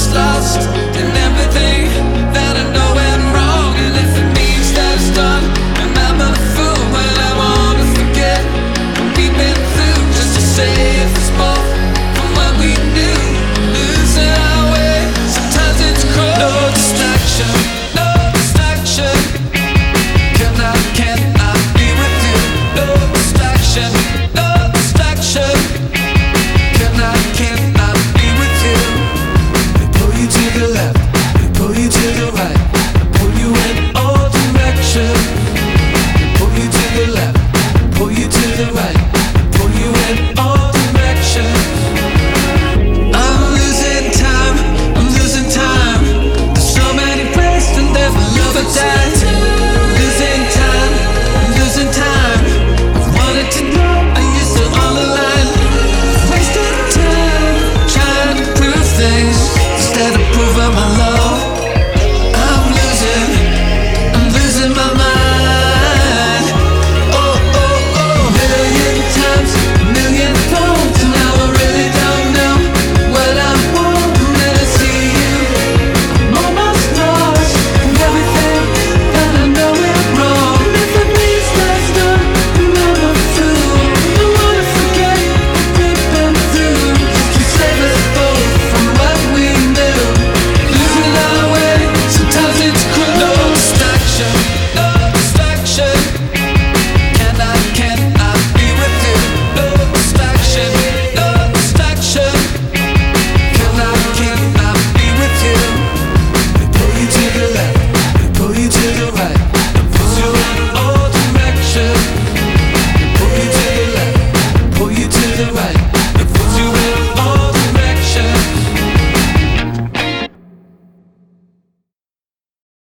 lost in everything that I know went wrong. And if it means that it's done, am I a fool when I wanna forget what we've been through, just to save us both from what we knew? Losing our way, sometimes it's cruel. No distraction, no distraction. Cannot be with you. No distraction, no distraction. Cannot be with you. They pull you to the left, they pull you to the right, they pull you in all directions. They pull you to the left, pull you to the right, they pull you in all directions. I'm losing time, I'm losing time. There's so many places and never love or die. Losing time, I'm losing time. I wanted to know, are you still on the line? Wasted time trying to prove things instead of proving my love.